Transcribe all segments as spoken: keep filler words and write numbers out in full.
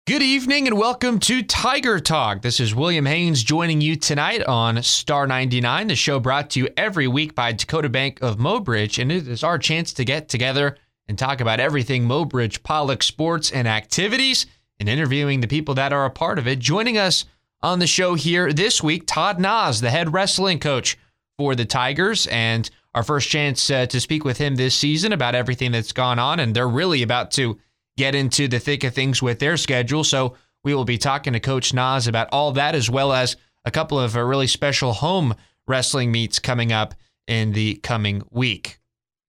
Good evening and welcome to Tiger Talk. This is William Haynes joining you tonight on Star ninety-nine, the show brought to you every week by Dakota Bank of Mobridge, and it is our chance to get together and talk about everything Mobridge Pollock sports and activities and interviewing the people that are a part of it. Joining us on the show here this week, Todd Naas, the head wrestling coach for the Tigers, and our first chance uh, to speak with him this season about everything that's gone on, and they're really about to get into the thick of things with their schedule. So we will be talking to Coach Naas about all that, as well as a couple of uh, really special home wrestling meets coming up in the coming week.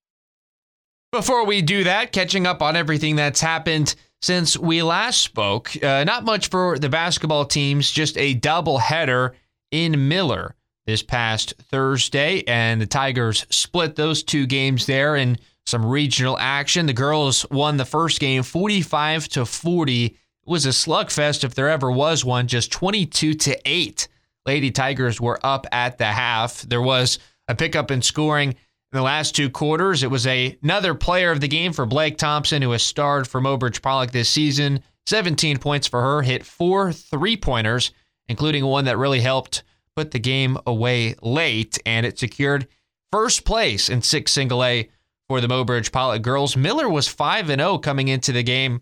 Before we do that, catching up on everything that's happened since we last spoke, uh, not much for the basketball teams, just a doubleheader in Miller this past Thursday, and the Tigers split those two games there in some regional action. The girls won the first game forty-five to forty. It was a slugfest if there ever was one, just twenty-two to eight. Lady Tigers were up at the half. There was a pickup in scoring in the last two quarters. It was a, another player of the game for Blake Thompson, who has starred for Mobridge Pollock this season. seventeen points for her, hit four three-pointers, including one that really helped put the game away late, and it secured first place in six single A for the Mobridge Pollock girls. Miller was five and oh coming into the game,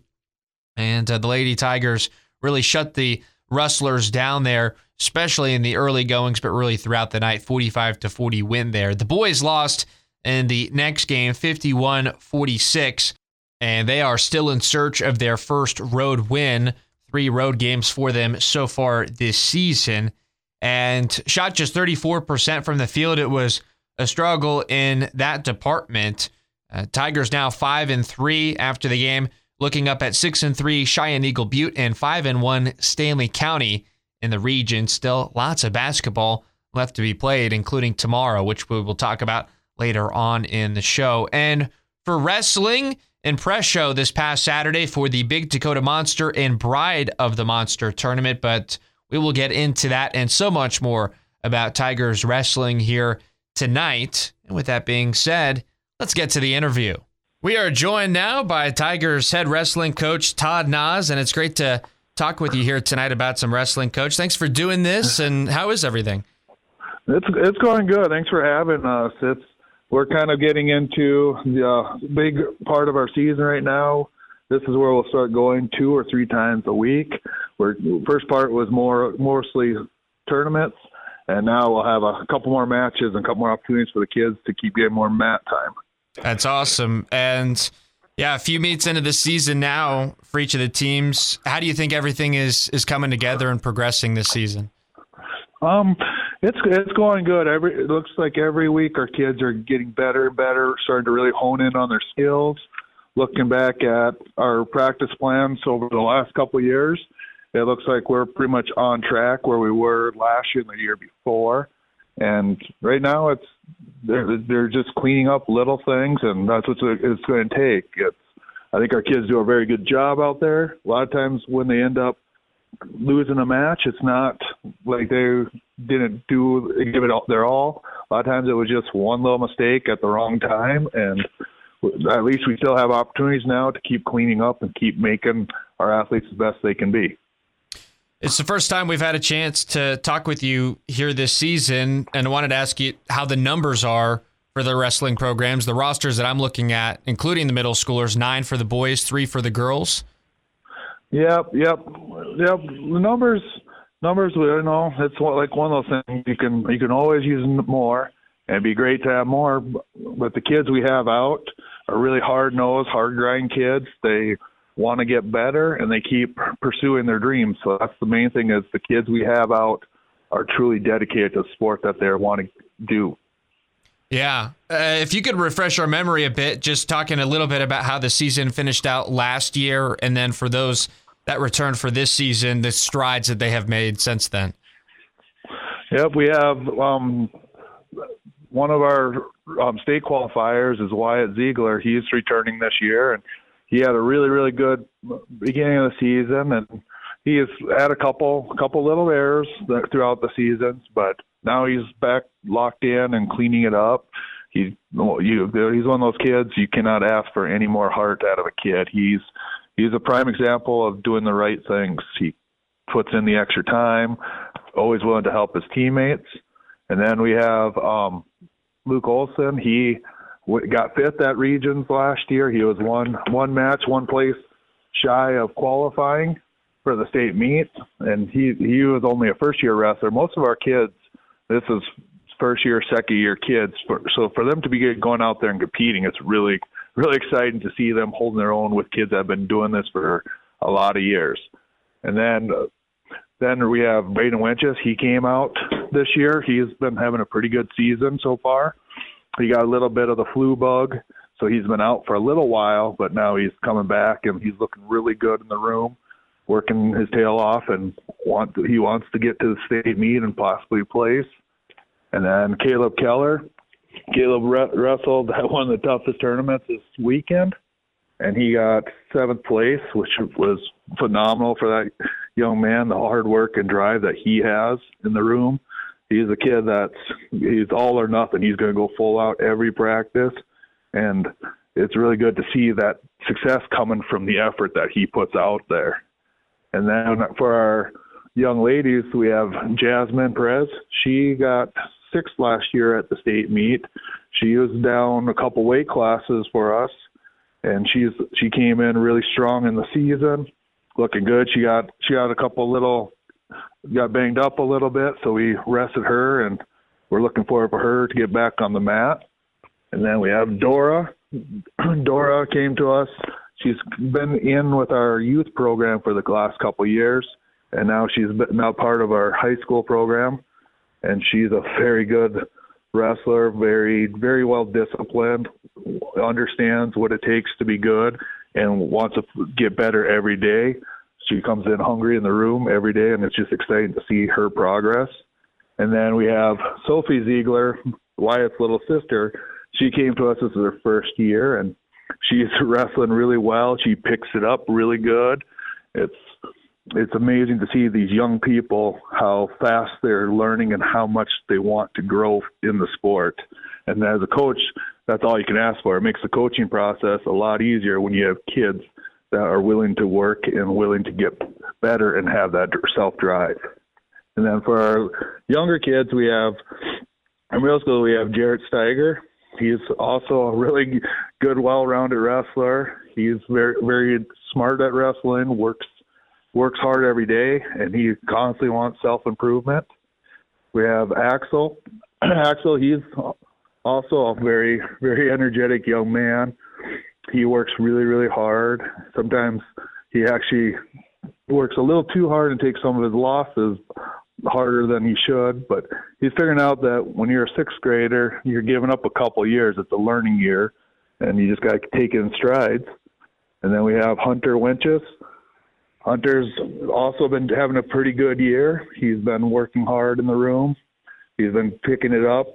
and uh, the Lady Tigers really shut the Rustlers down there, especially in the early goings, but really throughout the night. forty-five to forty win there. The boys lost in the next game fifty-one forty-six, and they are still in search of their first road win. Three road games for them so far this season, and shot just thirty-four percent from the field. It was a struggle in that department. Uh, Tigers now five and three after the game, looking up at six and three Cheyenne Eagle Butte and five and one Stanley County in the region. Still lots of basketball left to be played, including tomorrow, which we will talk about later on in the show. And for wrestling and press show this past Saturday for the Big Dakota Monster and Bride of the Monster tournament, but we will get into that and so much more about Tigers wrestling here tonight. And with that being said, let's get to the interview. We are joined now by Tigers head wrestling coach Todd Naas, and it's great to talk with you here tonight about some wrestling, Coach. Thanks for doing this, and how is everything? It's it's going good. Thanks for having us. It's we're kind of getting into the uh, big part of our season right now. This is where we'll start going two or three times a week. Where first part was more mostly tournaments, and now we'll have a couple more matches and a couple more opportunities for the kids to keep getting more mat time. That's awesome. And yeah, a few meets into the season now for each of the teams. How do you think everything is is coming together and progressing this season? Um, it's it's going good. Every it looks like every week our kids are getting better and better, starting to really hone in on their skills. Looking back at our practice plans over the last couple of years, it looks like we're pretty much on track where we were last year and the year before. And right now, it's they're, they're just cleaning up little things, and that's what it's going to take. It's, I think our kids do a very good job out there. A lot of times when they end up losing a match, it's not like they didn't do give it all, their all. A lot of times it was just one little mistake at the wrong time, and at least we still have opportunities now to keep cleaning up and keep making our athletes the best they can be. It's the first time we've had a chance to talk with you here this season, and I wanted to ask you how the numbers are for the wrestling programs. The rosters that I'm looking at, including the middle schoolers, nine for the boys, three for the girls. Yep, yep, yep. The numbers, numbers. You know, it's like one of those things. You can you can always use more, and it'd be great to have more. But the kids we have out are really hard-nosed, hard-grind kids. They want to get better, and they keep pursuing their dreams. So that's the main thing, is the kids we have out are truly dedicated to the sport that they want to do. Yeah. Uh, if you could refresh our memory a bit, just talking a little bit about how the season finished out last year, and then for those that returned for this season, the strides that they have made since then. Yep, we have um, one of our um, state qualifiers is Wyatt Ziegler. He's returning this year, and he had a really, really good beginning of the season, and he has had a couple, couple little errors throughout the seasons, but now he's back locked in and cleaning it up. He, you, he's one of those kids you cannot ask for any more heart out of a kid. He's he's a prime example of doing the right things. He puts in the extra time, always willing to help his teammates. And then we have um, Luke Olson. He w- got fifth at Regions last year. He was one one match, one place shy of qualifying for the state meet, and he he was only a first year wrestler. Most of our kids, this is first year, second year kids. For, so for them to be going out there and competing, it's really really exciting to see them holding their own with kids that have been doing this for a lot of years. And then uh, then we have Braden Wenches. He came out this year. He's been having a pretty good season so far. He got a little bit of the flu bug, so he's been out for a little while, but now he's coming back and he's looking really good in the room, working his tail off, and want to, he wants to get to the state meet and possibly place. And then Caleb Keller. Caleb re- wrestled at one of the toughest tournaments this weekend, and he got seventh place, which was phenomenal for that young man, the hard work and drive that he has in the room. He's a kid that's he's all or nothing. He's going to go full out every practice, and it's really good to see that success coming from the effort that he puts out there. And then for our young ladies, we have Jasmine Perez. She got sixth last year at the state meet. She was down a couple weight classes for us, and she's she came in really strong in the season, looking good. She got she got a couple little got banged up a little bit, so we rested her, and we're looking forward for her to get back on the mat. And then we have Dora. Dora came to us. She's been in with our youth program for the last couple of years, and now she's been, now part of our high school program. And she's a very good wrestler, very, very well disciplined, understands what it takes to be good, and wants to get better every day. She comes in hungry in the room every day, and it's just exciting to see her progress. And then we have Sophie Ziegler, Wyatt's little sister. She came to us as her first year, and she's wrestling really well. She picks it up really good. It's it's amazing to see these young people, how fast they're learning and how much they want to grow in the sport. And as a coach, that's all you can ask for. It makes the coaching process a lot easier when you have kids that are willing to work and willing to get better and have that self-drive. And then for our younger kids, we have, in middle school, we have Jarrett Steiger. He's also a really good, well-rounded wrestler. He's very, very smart at wrestling, works works hard every day, and he constantly wants self-improvement. We have Axel. Axel, he's also a very, very energetic young man. He works really, really hard. Sometimes he actually works a little too hard and takes some of his losses harder than he should, but he's figuring out that when you're a sixth grader, you're giving up a couple of years. It's a learning year, and you just got to take it in strides. And then we have Hunter Winches. Hunter's also been having a pretty good year. He's been working hard in the room. He's been picking it up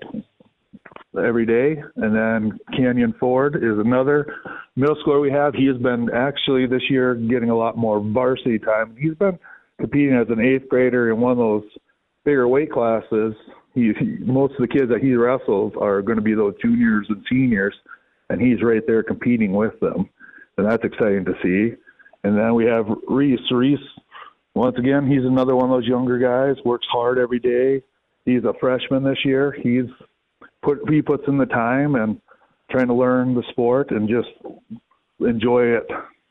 every day. And then Canyon Ford is another middle schooler we have. He has been actually this year getting a lot more varsity time. He's been competing as an eighth grader in one of those bigger weight classes. He, he, most of the kids that he wrestles are going to be those juniors and seniors, and he's right there competing with them. And that's exciting to see. And then we have Reese. Reese, once again, he's another one of those younger guys, works hard every day. He's a freshman this year. He's put he puts in the time and trying to learn the sport and just enjoy it.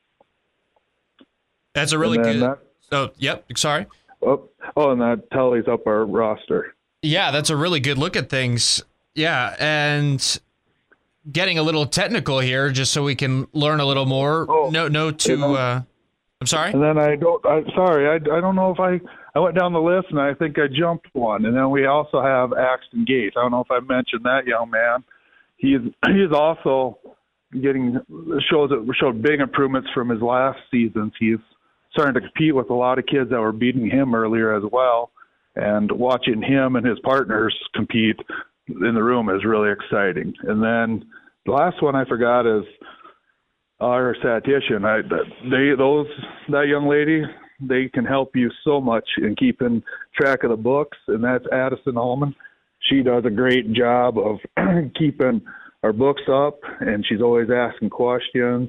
That's a really good. That, oh, yep. Sorry. Oh, oh, and that tallies up our roster. Yeah, that's a really good look at things. Yeah, and getting a little technical here, just so we can learn a little more. Oh, no, no. To. Then, uh, I'm sorry. And then I don't. I'm sorry. I, I don't know if I. I went down the list and I think I jumped one. And then we also have Axton Gates. I don't know if I mentioned that young man. He's he's also getting shows showed big improvements from his last seasons. He's starting to compete with a lot of kids that were beating him earlier as well. And watching him and his partners compete in the room is really exciting. And then the last one I forgot is our statistician. I, they, those, that young lady, they can help you so much in keeping track of the books, and that's Addison Allman. She does a great job of keeping our books up, and she's always asking questions,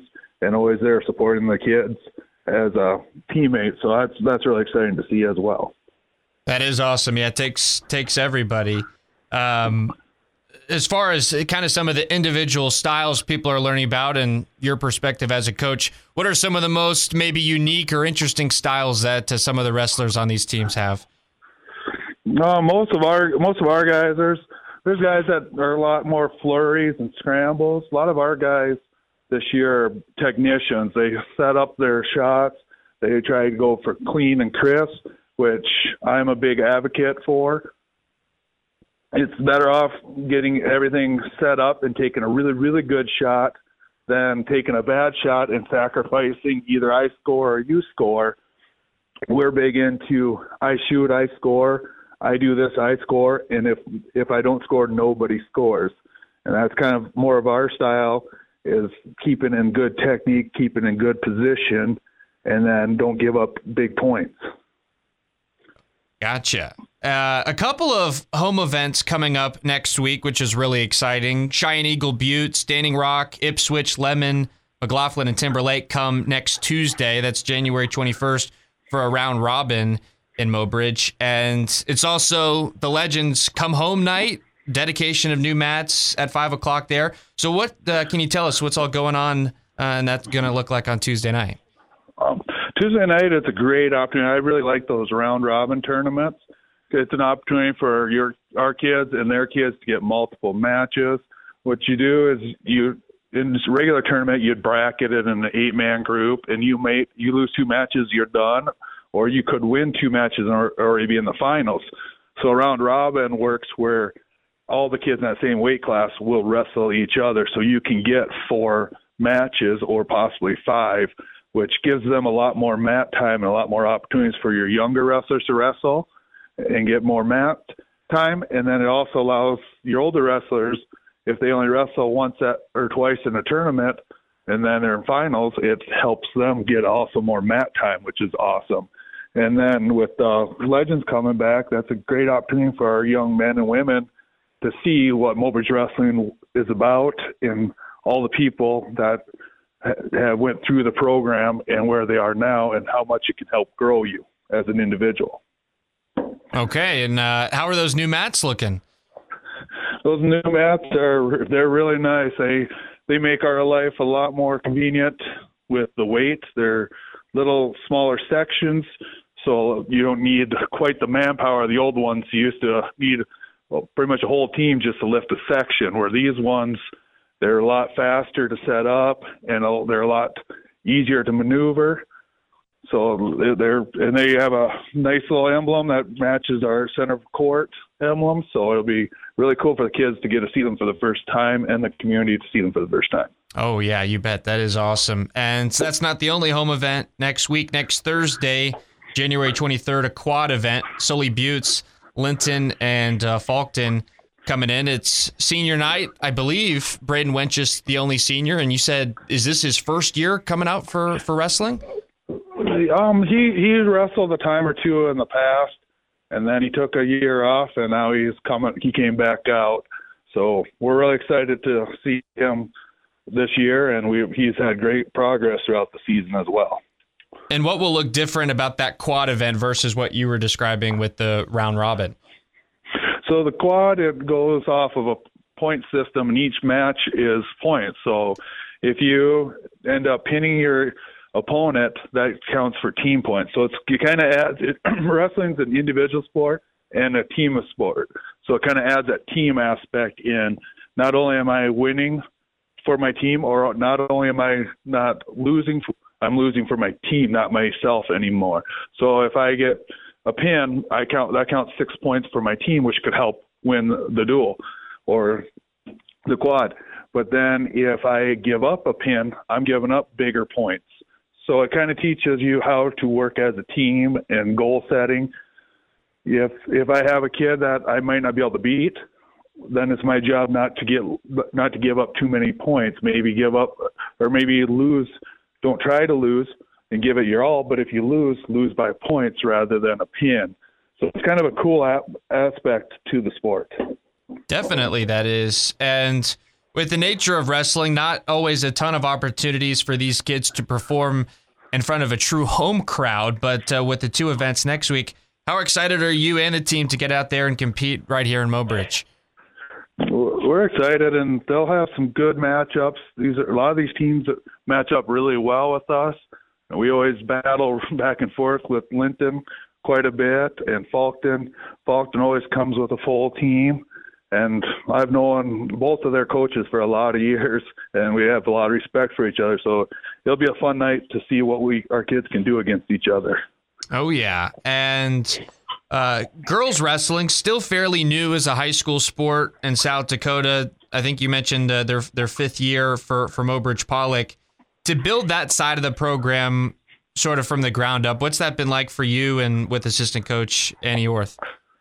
and always there supporting the kids as a teammate. So that's that's really exciting to see as well. That is awesome. Yeah, it takes takes everybody. Um, as far as kind of some of the individual styles people are learning about and your perspective as a coach, what are some of the most maybe unique or interesting styles that uh, some of the wrestlers on these teams have? No, most of our most of our guys, there's there's guys that are a lot more flurries and scrambles. A lot of our guys this year are technicians. They set up their shots. They try to go for clean and crisp, which I'm a big advocate for. It's better off getting everything set up and taking a really, really good shot than taking a bad shot and sacrificing either I score or you score. We're big into I shoot, I score, I do this, I score, and if if I don't score, nobody scores. And that's kind of more of our style, is keeping in good technique, keeping in good position, and then don't give up big points. Gotcha. Uh, a couple of home events coming up next week, which is really exciting. Cheyenne Eagle Butte, Standing Rock, Ipswich, Lemon, McLaughlin, and Timberlake come next Tuesday. That's January twenty-first for a round robin in Mobridge. And it's also the Legends Come Home night, dedication of new mats at five o'clock there. So what uh, can you tell us what's all going on uh, and that's going to look like on Tuesday night? Um, Tuesday night, it's a great opportunity. I really like those round robin tournaments. It's an opportunity for your our kids and their kids to get multiple matches. What you do is you, in this regular tournament, you'd bracket it in an eight-man group, and you may you lose two matches, you're done, or you could win two matches and already be in the finals. So round robin works where all the kids in that same weight class will wrestle each other, so you can get four matches or possibly five, which gives them a lot more mat time and a lot more opportunities for your younger wrestlers to wrestle and get more mat time. And then it also allows your older wrestlers, if they only wrestle once at, or twice in a tournament and then they're in finals, it helps them get also more mat time, which is awesome. And then with uh, Legends coming back, that's a great opportunity for our young men and women to see what Mobridge Wrestling is about and all the people that have went through the program and where they are now and how much it can help grow you as an individual. Okay, and uh, how are those new mats looking? Those new mats are they're really nice. They they make our life a lot more convenient with the weights. They're little smaller sections, so you don't need quite the manpower. The old ones you used to need well, pretty much a whole team just to lift a section, where these ones, they're a lot faster to set up and they're a lot easier to maneuver. So they're and they have a nice little emblem that matches our center court emblem. So it'll be really cool for the kids to get to see them for the first time and the community to see them for the first time. Oh, yeah, you bet. That is awesome. And that's not the only home event next week. Next Thursday, January twenty-third, a quad event. Sully Buttes, Linton, and uh, Falkton coming in. It's senior night. I believe Braden Wenches the only senior. And you said, is this his first year coming out for, for wrestling? Um, he, he wrestled a time or two in the past, and then he took a year off, and now he's coming. He came back out. So we're really excited to see him this year, and we he's had great progress throughout the season as well. And what will look different about that quad event versus what you were describing with the round robin? So the quad, it goes off of a point system, and each match is points. So if you end up pinning your opponent, that counts for team points. So it's you kind of adds it, wrestling's an individual sport and a team of sport. So it kind of adds that team aspect in. Not only am I winning for my team, or not only am I not losing, I'm losing for my team, not myself anymore. So if I get a pin, I count that counts six points for my team, which could help win the duel or the quad. But then if I give up a pin, I'm giving up bigger points. So it kind of teaches you how to work as a team and goal setting. If if I have a kid that I might not be able to beat, then it's my job not to get not to give up too many points. Maybe give up or maybe lose. Don't try to lose and give it your all. But if you lose, lose by points rather than a pin. So it's kind of a cool ap- aspect to the sport. Definitely, that is. And With the nature of wrestling, not always a ton of opportunities for these kids to perform in front of a true home crowd, but uh, with the two events next week, how excited are you and the team to get out there and compete right here in Mobridge? We're excited, and they'll have some good matchups. These are, a lot of these teams that match up really well with us. And we always battle back and forth with Linton quite a bit, and Falkton. Falkton always comes with a full team. And I've known both of their coaches for a lot of years, and we have a lot of respect for each other. So it'll be a fun night to see what we our kids can do against each other. Oh, yeah. And uh, girls wrestling, still fairly new as a high school sport in South Dakota. I think you mentioned uh, their their fifth year for, for Mobridge Pollock. To build that side of the program sort of from the ground up, what's that been like for you and with assistant coach Annie Orth?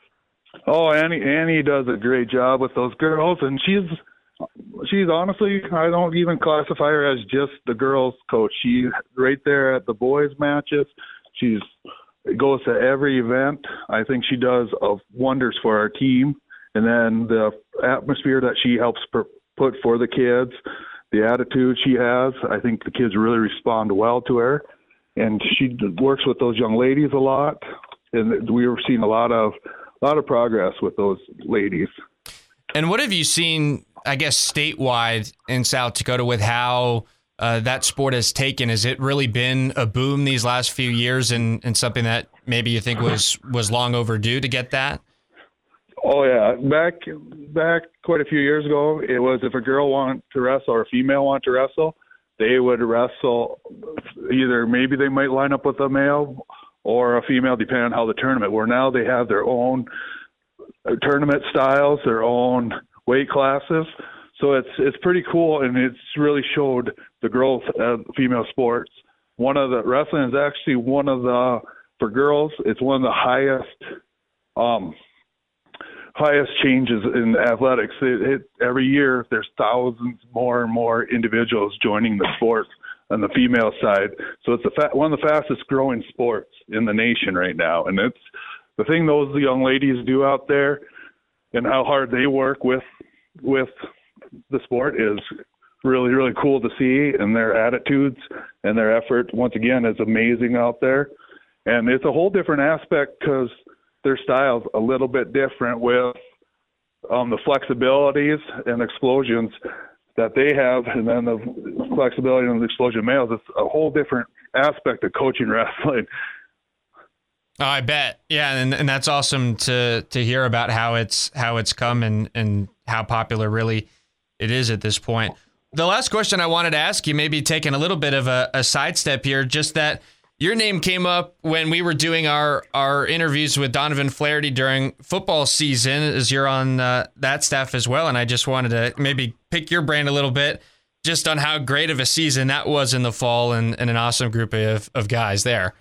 Oh, Annie Annie does a great job with those girls, and she's she's honestly, I don't even classify her as just the girls coach. She's right there at the boys matches. She's goes to every event. I think she does of wonders for our team, and then the atmosphere that she helps per, put for the kids, the attitude she has. I think the kids really respond well to her, and she works with those young ladies a lot, and we were seeing a lot of. A lot of progress with those ladies. And what have you seen, I guess, statewide in South Dakota with how uh, that sport has taken? Has it really been a boom these last few years and, and something that maybe you think was, was long overdue to get that? Oh, yeah. Back back quite a few years ago, it was if a girl wanted to wrestle or a female wanted to wrestle, they would wrestle either maybe they might line up with a male or a female, depending on how the tournament, where now they have their own tournament styles, their own weight classes. So it's it's pretty cool, and it's really showed the growth of female sports. One of the wrestling is actually one of the, for girls, it's one of the highest um, highest changes in athletics. It, it, every year there's thousands more and more individuals joining the sport on the female side. So it's a fa- one of the fastest growing sports in the nation right now. And it's the thing those young ladies do out there and how hard they work with with the sport is really, really cool to see. And their attitudes and their effort, once again, is amazing out there. And it's a whole different aspect because their style's a little bit different with um, the flexibilities and explosions that they have, and then the flexibility and the explosion males. It's a whole different aspect of coaching wrestling. Oh, I bet. Yeah, and and that's awesome to to hear about how it's how it's come and and how popular really it is at this point. The last question I wanted to ask you, maybe taking a little bit of a, a sidestep here, just that your name came up when we were doing our, our interviews with Donovan Flaherty during football season, as you're on uh, that staff as well. And I just wanted to maybe pick your brain a little bit just on how great of a season that was in the fall and, and an awesome group of, of guys there.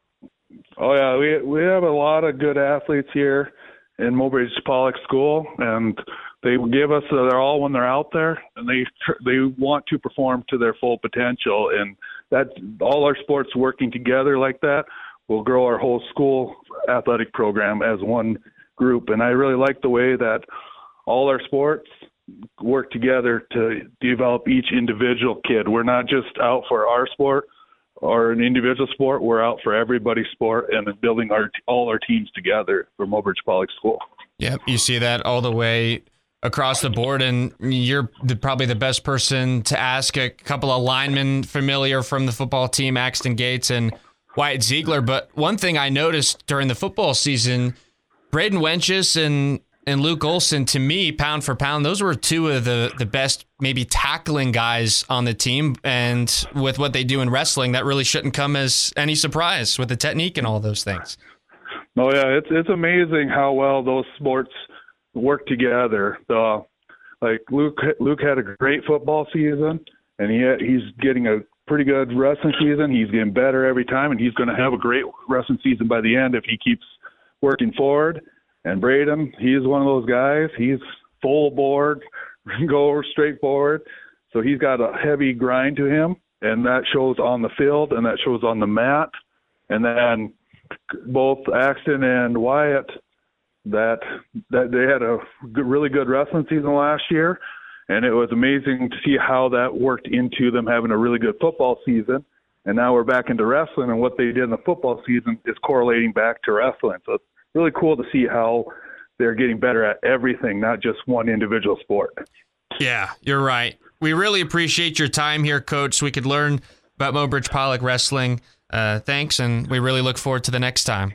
Oh, yeah, we we have a lot of good athletes here in Mobridge Pollock School, and they give us uh, they're all when they're out there, and they they want to perform to their full potential, and that all our sports working together like that will grow our whole school athletic program as one group. And I really like the way that all our sports work together to develop each individual kid. We're not just out for our sport or an individual sport. We're out for everybody's sport and building our all our teams together for Mobridge Pollock School. Yep, you see that all the way across the board, and you're the, probably the best person to ask a couple of linemen familiar from the football team, Axton Gates and Wyatt Ziegler. But one thing I noticed during the football season, Braden Wenches and and Luke Olson, to me, pound for pound, those were two of the, the best maybe tackling guys on the team. And with what they do in wrestling, that really shouldn't come as any surprise with the technique and all those things. Oh, yeah, it's it's amazing how well those sports work together. The, like Luke Luke had a great football season, and he had, he's getting a pretty good wrestling season. He's getting better every time, and he's going to have a great wrestling season by the end if he keeps working forward. And Braden, he's one of those guys. He's full board, go straight forward. So he's got a heavy grind to him, and that shows on the field and that shows on the mat. And then both Axton and Wyatt, that that they had a good, really good wrestling season last year, And it was amazing to see how that worked into them having a really good football season. And now we're back into wrestling, and what they did in the football season is correlating back to wrestling. So it's really cool to see how they're getting better at everything, not just one individual sport. Yeah, you're right. We really appreciate your time here, Coach, so we could learn about Mobridge Pollock Wrestling. Uh, thanks, and we really look forward to the next time.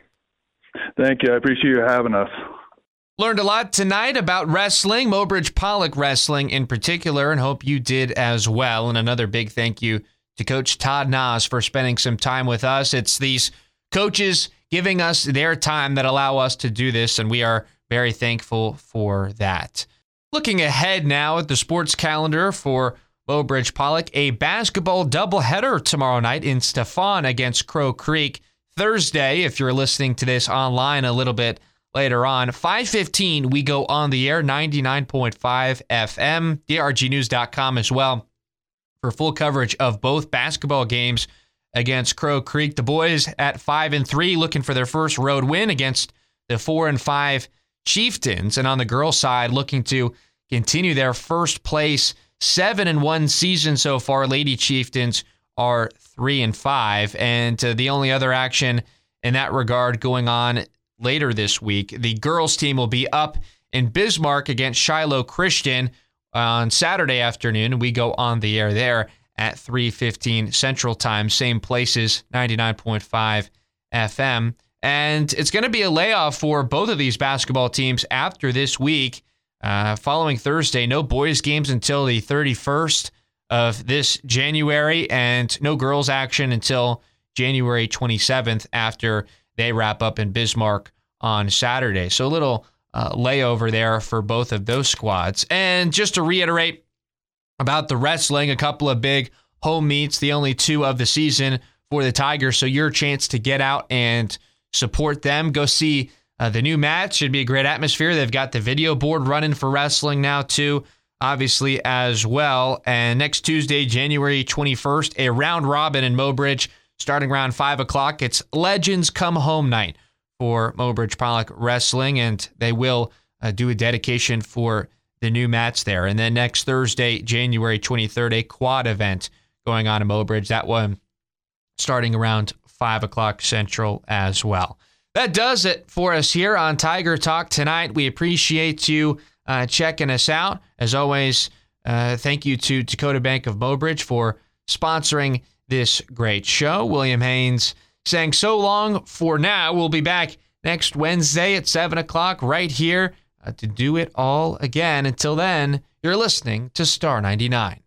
Thank you. I appreciate you having us. Learned a lot tonight about wrestling, Mobridge Pollock Wrestling in particular, and hope you did as well. And another big thank you to Coach Todd Nas for spending some time with us. It's these coaches giving us their time that allow us to do this, and we are very thankful for that. Looking ahead now at the sports calendar for Mobridge Pollock, a basketball doubleheader tomorrow night in Stefan against Crow Creek. Thursday, if you're listening to this online a little bit later on, five fifteen, we go on the air, ninety-nine point five F M, D R G news dot com as well, for full coverage of both basketball games against Crow Creek. The boys at five and three, looking for their first road win against the four and five Chieftains, and on the girls' side, looking to continue their first place seven and one season so far. Lady Chieftains are three and five, and uh, the only other action in that regard going on later this week, the girls' team will be up in Bismarck against Shiloh Christian on Saturday afternoon. We go on the air there at three fifteen Central Time, same places, ninety-nine point five F M. And it's going to be a layoff for both of these basketball teams after this week. Uh, following Thursday, no boys games until the thirty-first of this January, and no girls action until January twenty-seventh after they wrap up in Bismarck on Saturday. So a little uh, layover there for both of those squads. And just to reiterate about the wrestling, a couple of big home meets, the only two of the season for the Tigers. So your chance to get out and support them. Go see uh, the new match. Should be a great atmosphere. They've got the video board running for wrestling now too, obviously, as well. And next Tuesday, January twenty-first, a round robin in Mobridge starting around five o'clock. It's Legends Come Home night for Mobridge Pollock Wrestling, and they will uh, do a dedication for the new match there. And then next Thursday, January twenty-third, a quad event going on in Mobridge. That one starting around five o'clock Central as well. That does it for us here on Tiger Talk tonight. We appreciate you uh, checking us out. As always, uh, thank you to Dakota Bank of Mobridge for sponsoring this great show. William Haynes saying so long for now. We'll be back next Wednesday at seven o'clock right here uh, to do it all again. Until then, you're listening to Star ninety-nine.